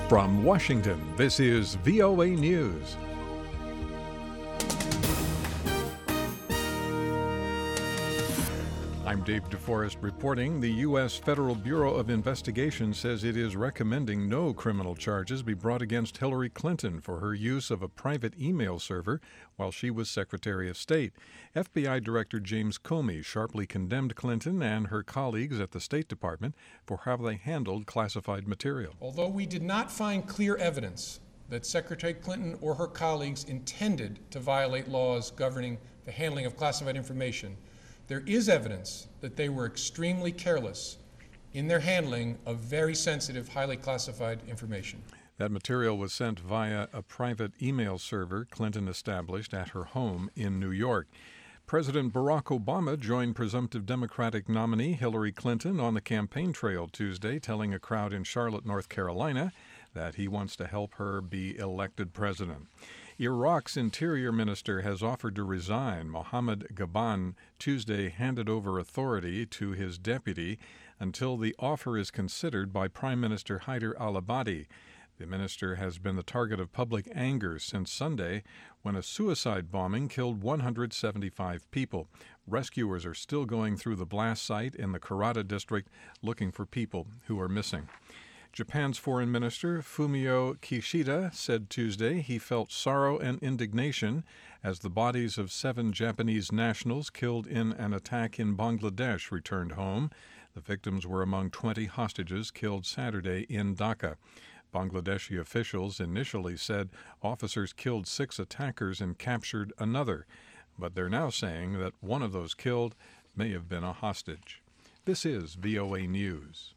From Washington, this is VOA News. I'm Dave DeForest reporting. The U.S. Federal Bureau of Investigation says it is recommending no criminal charges be brought against Hillary Clinton for her use of a private email server while she was Secretary of State. FBI Director James Comey sharply condemned Clinton and her colleagues at the State Department for how they handled classified material. Although we did not find clear evidence that Secretary Clinton or her colleagues intended to violate laws governing the handling of classified information, there is evidence that they were extremely careless in their handling of very sensitive, highly classified information. That material was sent via a private email server Clinton established at her home in New York. President Barack Obama joined presumptive Democratic nominee Hillary Clinton on the campaign trail Tuesday, telling a crowd in Charlotte, North Carolina, that he wants to help her be elected president. Iraq's interior minister has offered to resign. Mohammed Gabon Tuesday handed over authority to his deputy until the offer is considered by Prime Minister Haider al-Abadi. The minister has been the target of public anger since Sunday when a suicide bombing killed 175 people. Rescuers are still going through the blast site in the Karada district looking for people who are missing. Japan's Foreign Minister Fumio Kishida said Tuesday he felt sorrow and indignation as the bodies of 7 Japanese nationals killed in an attack in Bangladesh returned home. The victims were among 20 hostages killed Saturday in Dhaka. Bangladeshi officials initially said officers killed 6 attackers and captured another, but they're now saying that one of those killed may have been a hostage. This is VOA News.